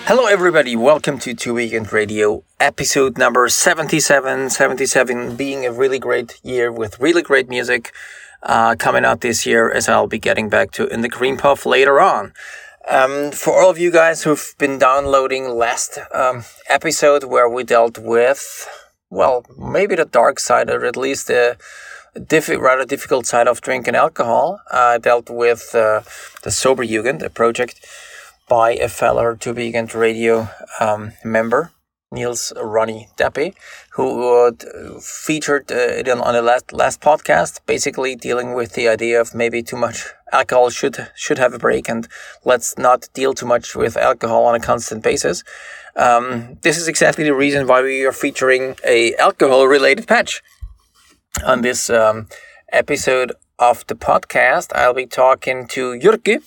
Hello, everybody. Welcome to Two Weekend Radio, episode number 77. 77 being a really great year with really great music coming out this year, as I'll be getting back to in the Green Puff later on. For all of you guys who've been downloading last episode where we dealt with, well, maybe the dark side, or at least the rather difficult side of drinking alcohol, dealt with the Sober Jugend, a project by a fellow Two Weekend Radio member, Niels Ronnie Deppe, who featured it on the last podcast, basically dealing with the idea of maybe too much alcohol should have a break, and let's not deal too much with alcohol on a constant basis. This is exactly the reason why we are featuring a alcohol-related patch. On this episode of the podcast, I'll be talking to Jyrki,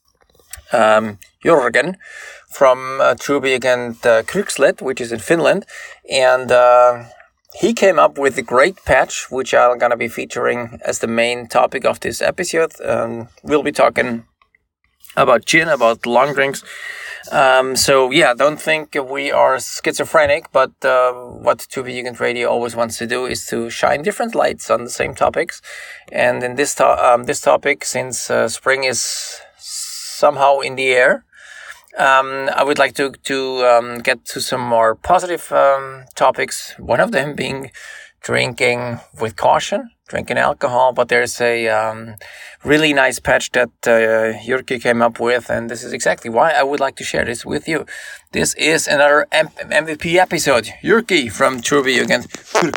Jörgen from True Weekend Kyrkslet, which is in Finland, and he came up with a great patch, which I'm going to be featuring as the main topic of this episode. We'll be talking about gin, about long drinks. Don't think we are schizophrenic, but what Two Weekend Radio always wants to do is to shine different lights on the same topics. And in this topic, since spring is somehow in the air, I would like to get to some more positive topics. One of them being drinking with caution, drinking alcohol. But there's a really nice patch that Jyrki came up with, and this is exactly why I would like to share this with you. This is another MVP episode. Jyrki from True Weekend.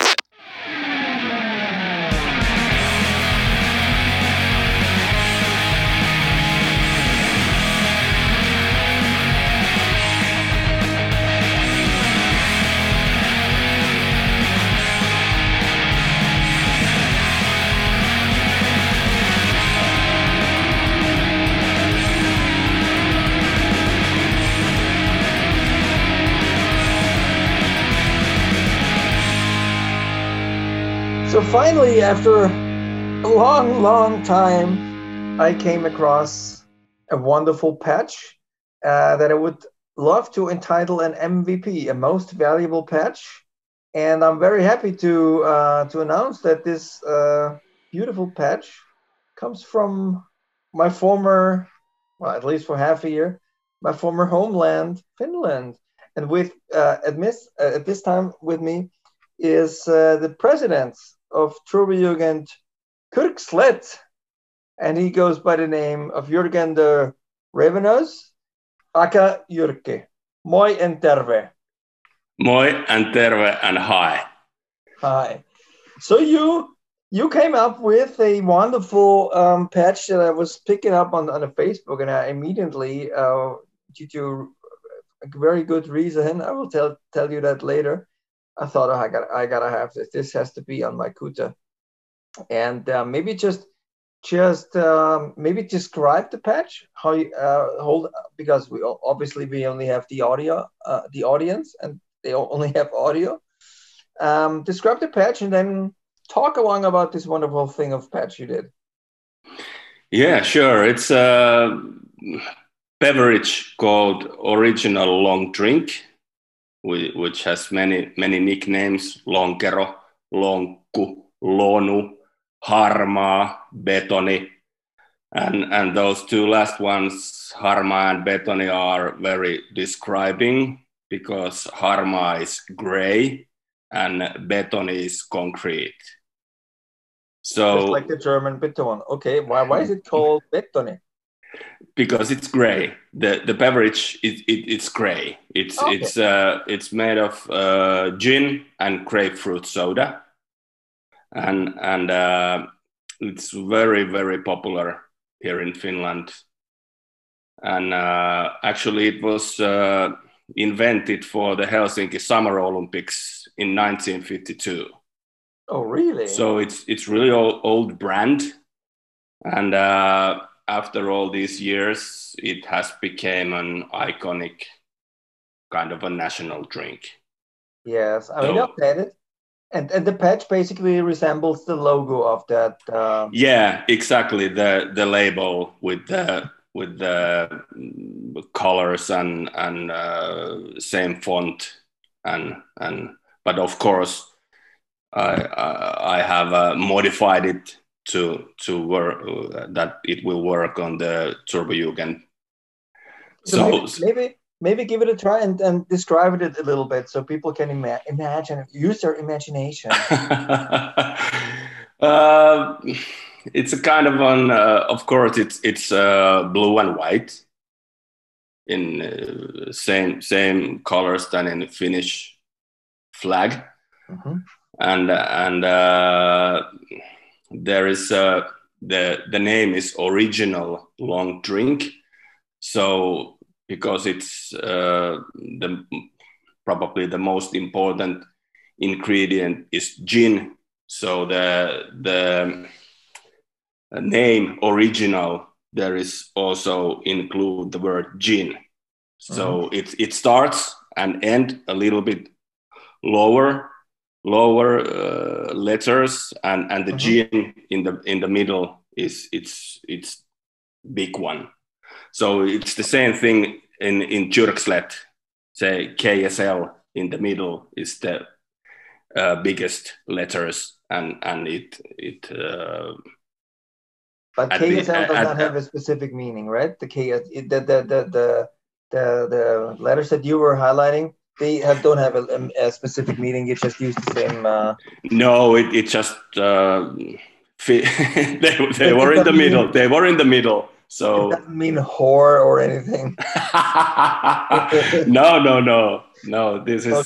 So finally, after a long time, I came across a wonderful patch that I would love to entitle an MVP, a most valuable patch. And I'm very happy to announce that this beautiful patch comes from my former, well, at least for half a year, my former homeland, Finland. And with at this time with me is the president of True Weekend Kyrkslet, and he goes by the name of Jörgen de Ravenous, aka Jyrki. Moi and terve. Moi and terve and hi. Hi. So you came up with a wonderful patch that I was picking up on the Facebook, and I immediately, due to a very good reason, I will tell you that later, I thought, I gotta have this. This has to be on my Kuta, and maybe just maybe describe the patch. How you hold, because we only have the audio, the audience, and they only have audio. Describe the patch, and then talk along about this wonderful thing of patch you did. Yeah, sure. It's a beverage called Original Long Drink, which has many nicknames: Lonkero, Lonkku, Lonu, Harmaa, Betoni. And those two last ones, Harmaa and Betoni, are very describing, because Harmaa is gray and Betoni is concrete. So just like the German Beton. Okay, why is it called Betoni? Because it's gray. The beverage it's gray. It's made of gin and grapefruit soda, and it's very, very popular here in Finland. And actually, it was invented for the Helsinki Summer Olympics in 1952. Oh, really? So it's really old brand, and after all these years, it has become an iconic kind of a national drink. Yes, I mean, I've had it. And the patch basically resembles the logo of that. Yeah, exactly. The label with the the colors and same font and but of course I have modified it to work that it will work on the Turbojugend. So maybe give it a try and describe it a little bit so people can imagine, use their imagination. It's a kind of an of course it's blue and white in same colors than in the Finnish flag. Mm-hmm. And there is the name is Original Long Drink. So because it's probably the most important ingredient is gin. So the name Original, there is also include the word gin. So it starts and end a little bit lower letters, and the gin in the middle is it's big one. So it's the same thing in Kyrkslet. Say KSL in the middle is the biggest letters, and it. But KSL does not have a specific meaning, right? The the letters that you were highlighting, they don't have a specific meaning. You just use the same. No, it just they were in the middle. They were in the middle. So it doesn't mean whore or anything. No. This is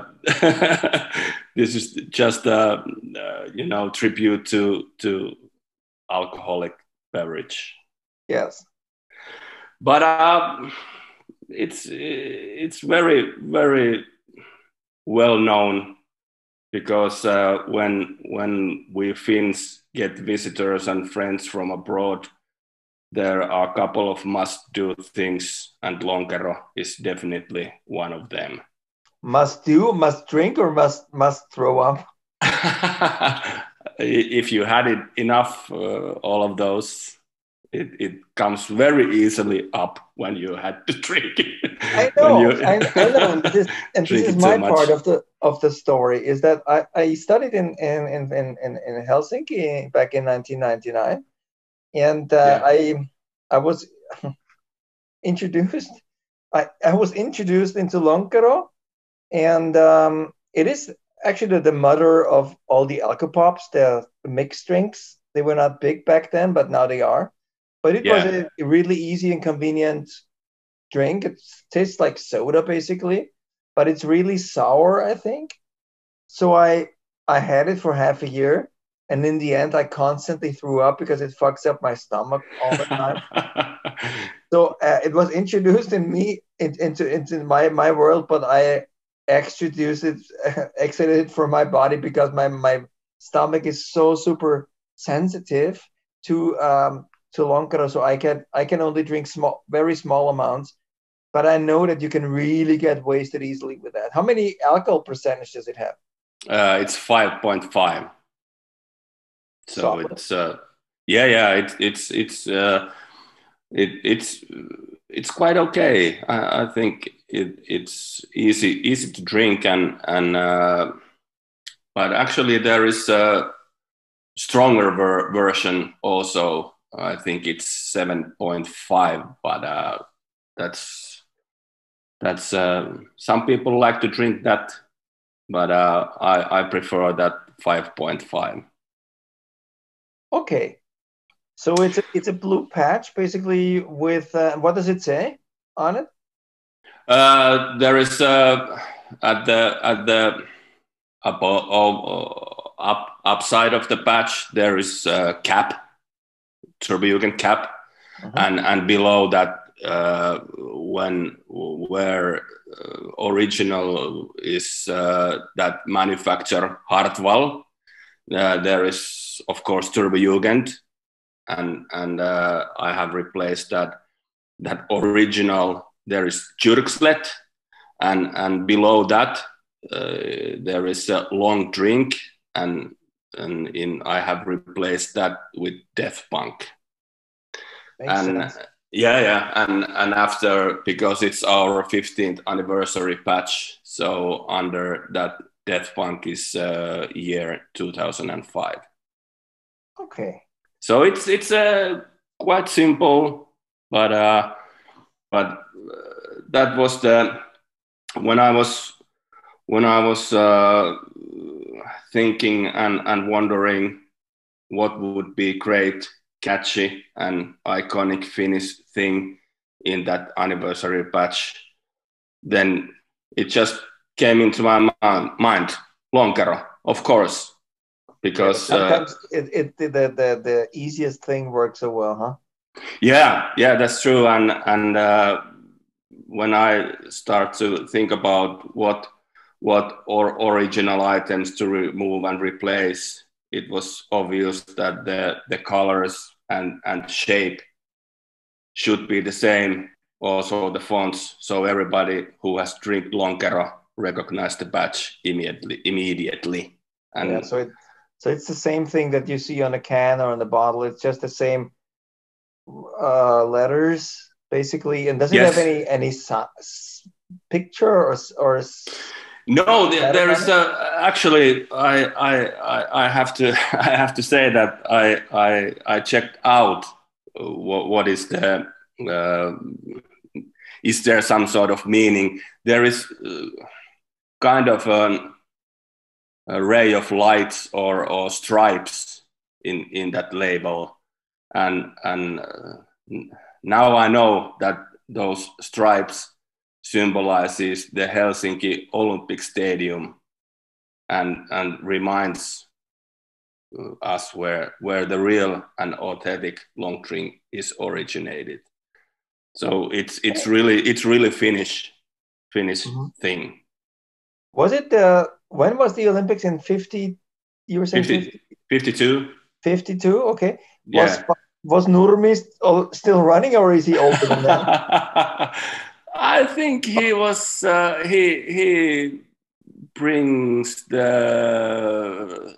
this is just tribute to alcoholic beverage. Yes, but it's very, very well known because when we Finns get visitors and friends from abroad, there are a couple of must-do things, and Lonkero is definitely one of them. Must do, must drink, or must throw up? If you had it enough, all of those, it comes very easily up when you had to drink it. I know. This is my part of the story. Is that I studied in Helsinki back in 1999, and I was introduced. I was introduced into Lonkero, and it is actually the mother of all the alcopops, the mixed drinks. They were not big back then, but now they are. But it was a really easy and convenient drink. It tastes like soda basically, but it's really sour, I think. So I had it for half a year, and in the end I constantly threw up because it fucks up my stomach all the time. So it was introduced into my world, but I exited it from my body because my stomach is so super sensitive to Lonkero, so I can only drink very small amounts, but I know that you can really get wasted easily with that. How many alcohol percentage does it have? It's 5.5. So solid. It's quite okay. I think it's easy to drink and but actually there is a stronger version also. I think it's 7.5, but that's some people like to drink that, but I prefer that 5.5. Okay, so it's a blue patch basically with what does it say on it? There is at the upside of the patch there is a cap. Turbojugend cap, and below that, where Original is that manufacturer Hartwall, there is of course Turbojugend, and I have replaced that Original. There is Kyrkslet, and below that there is a long drink and I have replaced that with Death Punk. Makes sense. Yeah, and after, because it's our 15th anniversary patch, so under that, Death Punk is year 2005. Okay. So it's quite simple, but that was the when I was thinking and wondering what would be great, catchy, and iconic Finnish thing in that anniversary patch. Then it just came into my mind, Lonkero, of course, Yeah, but because sometimes the easiest thing works so well, huh? yeah, that's true. And when I start to think about what original items to remove and replace, it was obvious that the colors and shape should be the same. Also the fonts, so everybody who has drank Lonkero recognize the badge immediately. Yeah, And so it's the same thing that you see on a can or on the bottle. It's just the same letters basically. And does it have yes, any picture or no, status there on is it? actually I have to I have to say that I checked out what is the uh, is there some sort of meaning? There is kind of an array of lights or stripes in that label, and now I know that those stripes symbolizes the Helsinki Olympic Stadium and reminds us where the real and authentic long drink is originated. So it's really Finnish Mhm. thing. Was it when was the Olympics in 50? You were saying 50, 52. 52? Okay. Was Yeah. was Nurmi still running, or is he older than that? I think he was he brings the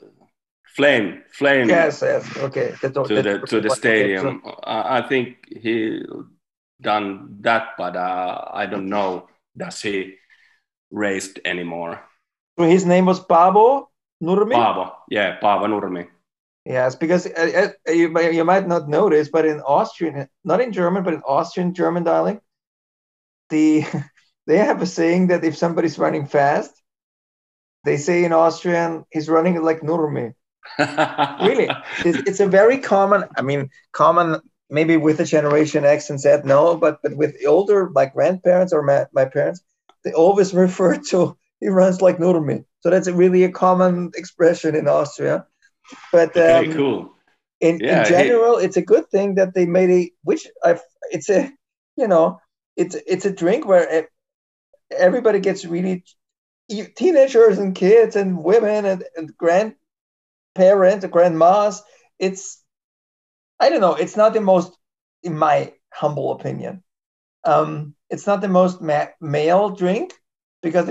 flame Yes, yes. Okay. to the Okay. So stadium. I think he done that, but I don't know. Does he raced anymore? his name was Paavo Nurmi. Paavo Nurmi. Yes, because you might not notice, but in Austrian, not in German, but in Austrian German dialect, the they have a saying that if somebody's running fast, they say in Austrian, he's running like Nurmi. Really, it's a very common. I mean, common maybe with the Generation X and Z, no, but with older like grandparents or my parents, they always refer to he runs like Nurmi. So that's really a common expression in Austria. But Okay, cool. in Yeah, he general, it's a good thing that they made it's a you know it's a drink where everybody gets really teenagers and kids and women and grandparents and grandmas. It's I don't know. It's not the most, in my humble opinion, it's not the most male drink because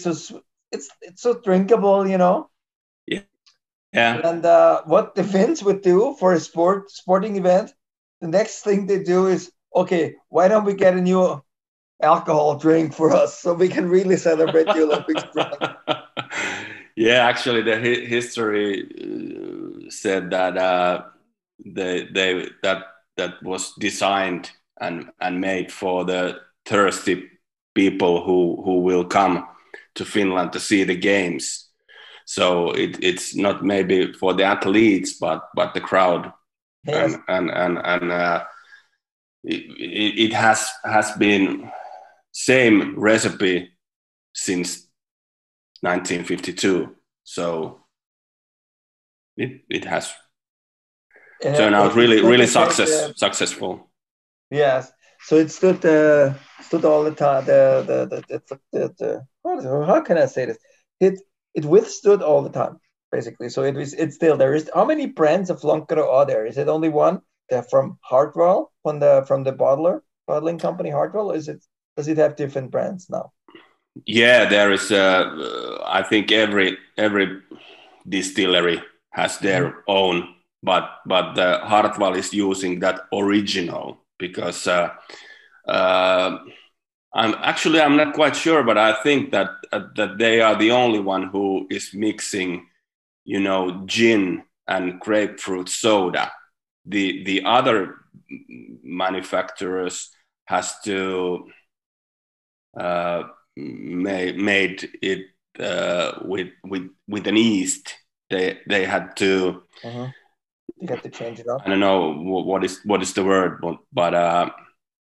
it's so drinkable, you know. yeah. And what the Finns would do for a sporting event, the next thing they do is, okay, why don't we get a new alcohol drink for us so we can really celebrate the Olympics strong? Yeah, actually, the history said that they that was designed and made for the thirsty people who will come to Finland to see the games. So it's not maybe for the athletes, but the crowd, Yes. and it has been same recipe since 1952. So it has And turned out it stood really successful. yes. So it stood all the time. How can I say this? It it withstood all the time, basically. So it's still there. Is how many brands of Lonkero are there? Is it only one? They're from Hartwell, from the bottling company Hartwell. Is it does it have different brands now? Yeah, there is. I think every distillery has Mhm. their own, but the Hartwall is using that original because I'm not quite sure, but I think that they are the only one who is mixing, gin and grapefruit soda. The other manufacturers has to made it with an yeast. They had to. You got to change it up. I don't know what is the word, but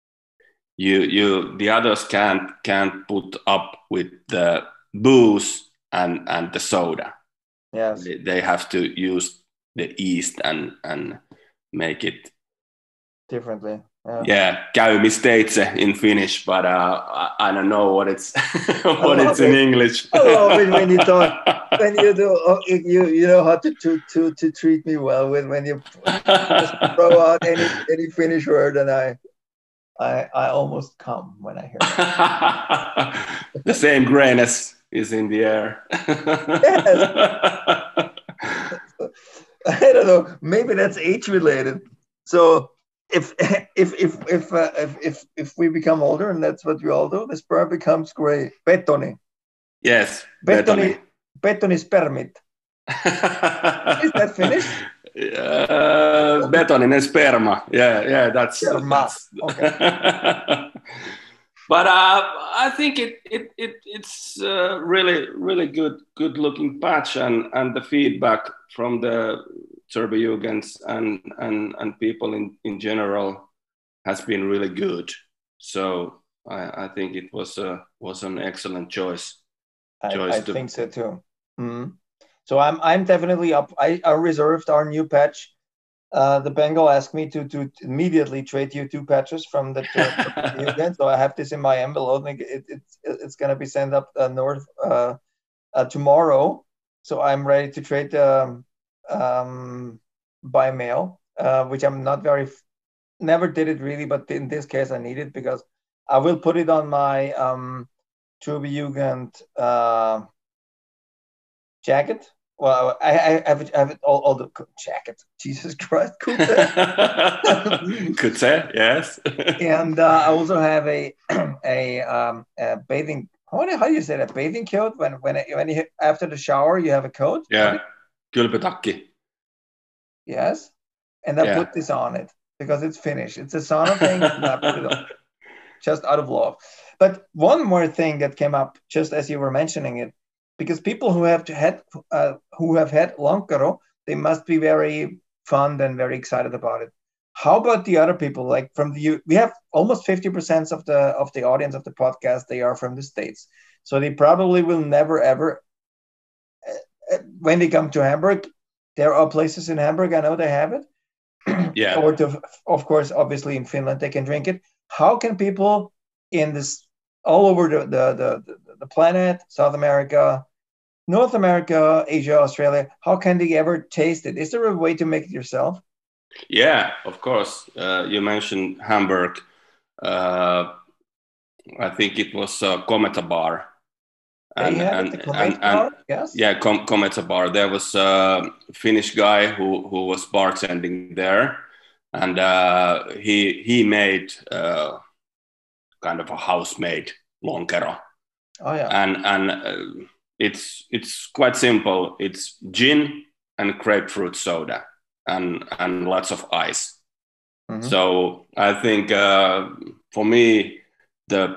the others can't put up with the booze and the soda. Yes, they have to use the yeast and make it differently. Yeah, käymisteitse in Finnish, but I don't know what it's what it's in English. I love it when you talk, when you do. You know how to treat me well when you just throw out any Finnish word, and I almost come when I hear that. The same grayness is in the air. Yes. I don't know. Maybe that's age related. So if we become older, and that's what we all do, the sperm becomes gray. Betoni. Yes. Betoni spermit. Is that Finnish? Betoninen sperma. Yeah, that's sperma. Okay. But I think it's really good looking patch, and the feedback from the Turbojugends and people in general has been really good. So I think it was an excellent choice. I think so too. Mm-hmm. So I'm definitely up. I reserved our new patch. The Bengal asked me to immediately trade you 2 patches from the event. So I have this in my envelope. It's going to be sent up north tomorrow. So I'm ready to trade by mail, which I'm not never did it really, but in this case I need it because I will put it on my Turbojugend jacket. Well, I have it all the jacket. Jesus Christ, Kutse, yes. And I also have a bathing. How do you say that? Bathing coat. When you after the shower you have a coat. Yeah, kylpytakki. Yes, and I put this on it because it's Finnish. It's a sauna thing, and I put it on just out of love. But one more thing that came up just as you were mentioning it. Because people who have had Lonkero, they must be very fond and very excited about it. How about the other people? Like we have almost 50% of the audience of the podcast. They are from the States, so they probably will never ever. When they come to Hamburg, there are places in Hamburg. I know they have it. Yeah. Or of course, obviously in Finland they can drink it. How can people in this all over the planet, South America, North America, Asia, Australia, how can they ever taste it? Is there a way to make it yourself? Yeah, of course. You mentioned Hamburg. I think it was Cometa Bar. Yes. Yeah, Cometa Bar. There was a Finnish guy who was bartending there, and he made kind of a house-made Lonkero. Oh yeah. And it's quite simple. It's gin and grapefruit soda and lots of ice. Mm-hmm. So I think for me the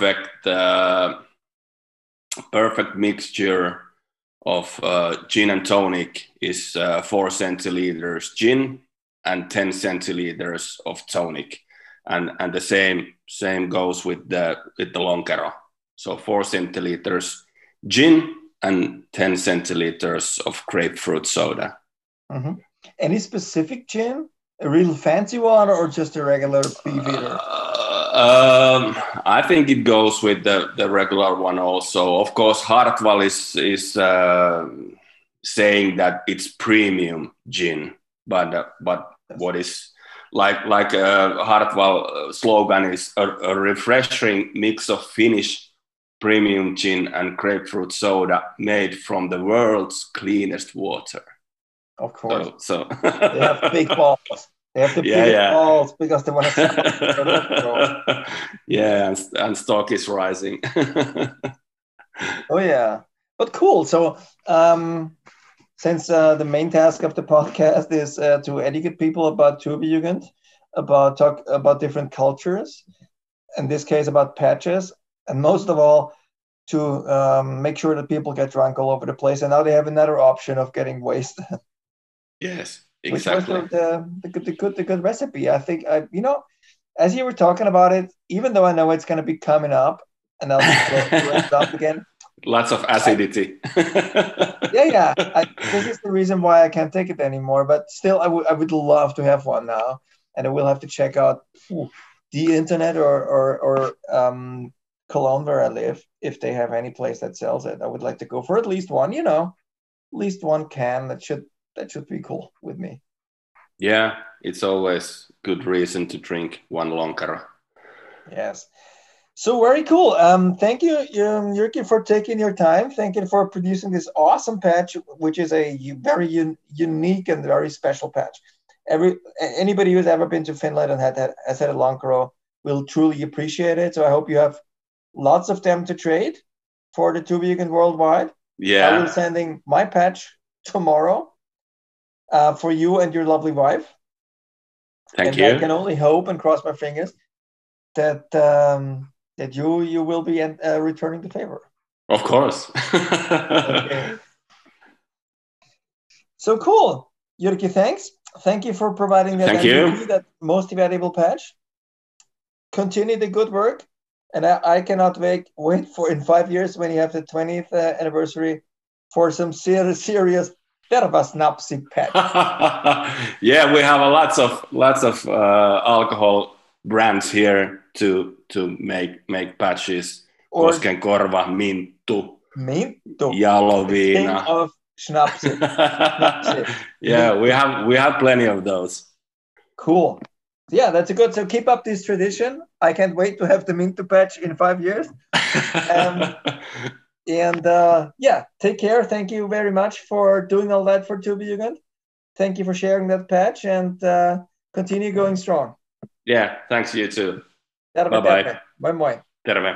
perfect mixture of gin and tonic is 4 centiliters gin and 10 centiliters of tonic, and the same goes with the Lonkero. So 4 centiliters gin and 10 centiliters of grapefruit soda. Mm-hmm. Any specific gin? A real fancy one or just a regular beefeater? I think it goes with the regular one also. Of course, Hartwall is saying that it's premium gin, but what is like Hartwall slogan is a refreshing mix of Finnish premium gin and grapefruit soda made from the world's cleanest water. Of course. So they have big balls. They have the biggest balls because they want to. Yeah, and stock is rising. Oh yeah, but cool. So since the main task of the podcast is to educate people about Turbojugend, talk about different cultures, in this case about patches, and most of all to make sure that people get drunk all over the place, and now they have another option of getting wasted. Yes, exactly. Which was the good recipe. I think as you were talking about it, even though I know it's going to be coming up, and I'll be ramped up again. Lots of acidity. This is the reason why I can't take it anymore. But still, I would love to have one now, and I will have to check out the internet or Cologne where I live if they have any place that sells it. I would like to go for at least one. At least one can. That should be cool with me. Yeah, it's always good reason to drink one Lonkero. Yes. So very cool. Thank you, Jyrki, for taking your time. Thank you for producing this awesome patch, which is a very unique and very special patch. Anybody who's ever been to Finland and has had a Lonkero will truly appreciate it. So I hope you have lots of them to trade for the Turbojugend worldwide. Yeah. I will be sending my patch tomorrow for you and your lovely wife. Thank you. I can only hope and cross my fingers that you will be returning the favor. Of course. Okay. So cool. Jyrki, thanks. Thank you for providing that most valuable patch. Continue the good work. And I cannot wait for in 5 years when you have the 20th anniversary for some serious Tervasnapsi patch. Yeah, we have lots of alcohol brands here to make patches. Koskenkorva, Minttu, Jaloviina. Of Schnapsi. Yeah, we have plenty of those. Cool. Yeah, that's a good. So keep up this tradition. I can't wait to have the Minttu patch in 5 years. Take care. Thank you very much for doing all that for Turbojugend. Thank you for sharing that patch and continue going strong. Yeah, thanks you too. Bye-bye. Moi. Terve.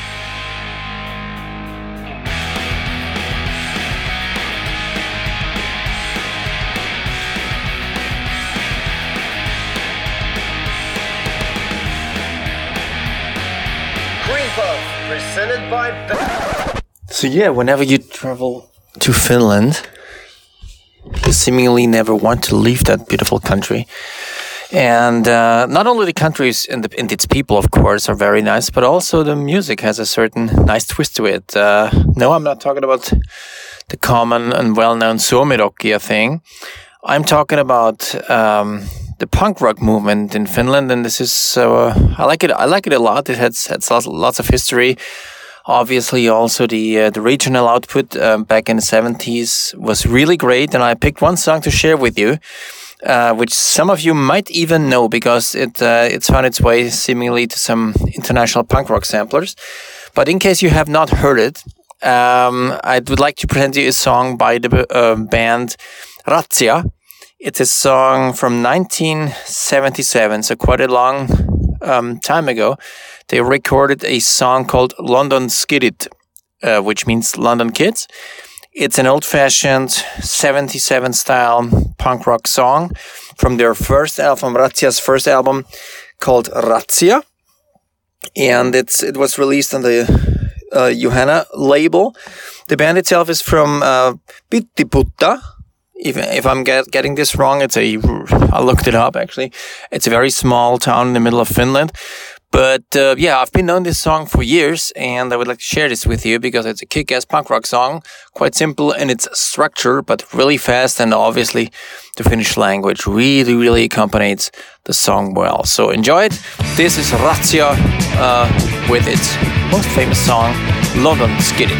Presented by So whenever you travel to Finland, you seemingly never want to leave that beautiful country. And not only the countries and its people, of course, are very nice, but also the music has a certain nice twist to it. No, I'm not talking about the common and well-known suomirokkia thing. I'm talking about the punk rock movement in Finland, and this is I like it. I like it a lot. It has lots of history. Obviously, also the regional output back in the 70s was really great, and I picked one song to share with you, which some of you might even know because it's found its way seemingly to some international punk rock samplers. But in case you have not heard it, I would like to present you a song by the band Razzia. It's a song from 1977, so quite a long time ago. They recorded a song called London Skidded, which means London Kids. It's an old-fashioned 77 style punk rock song from their first album, Razzia's first album, called Razzia. And it was released on the Johanna label. The band itself is from Pihtiputta. If I'm getting this wrong, I looked it up actually. It's a very small town in the middle of Finland. But I've been knowing this song for years, and I would like to share this with you because it's a kick-ass punk rock song. Quite simple in its structure, but really fast, and obviously the Finnish language really, really accompanies the song well. So enjoy it. This is Razzia with its most famous song, London Skidded.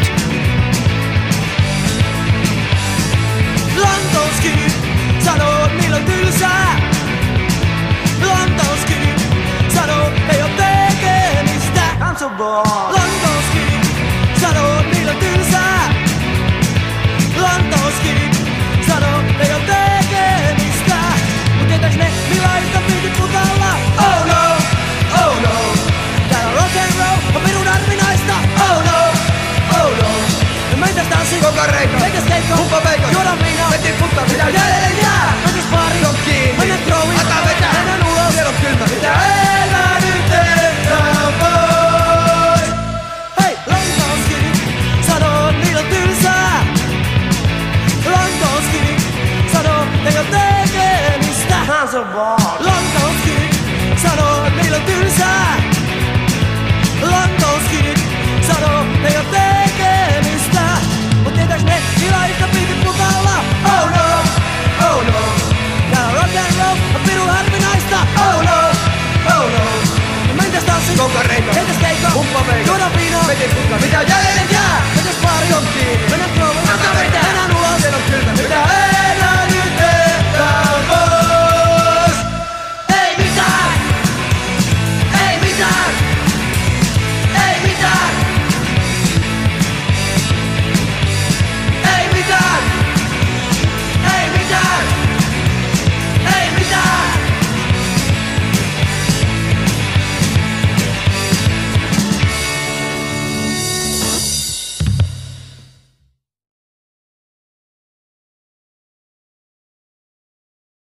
London Skidded, sanoo milloin tylsää. London Skidded, sanoo ei oo tekemistä. London Skidded, sanoo milloin tylsää. London Skidded, sanoo ei oo tekemistä. Mut tietääks ne millaista Busca mi taller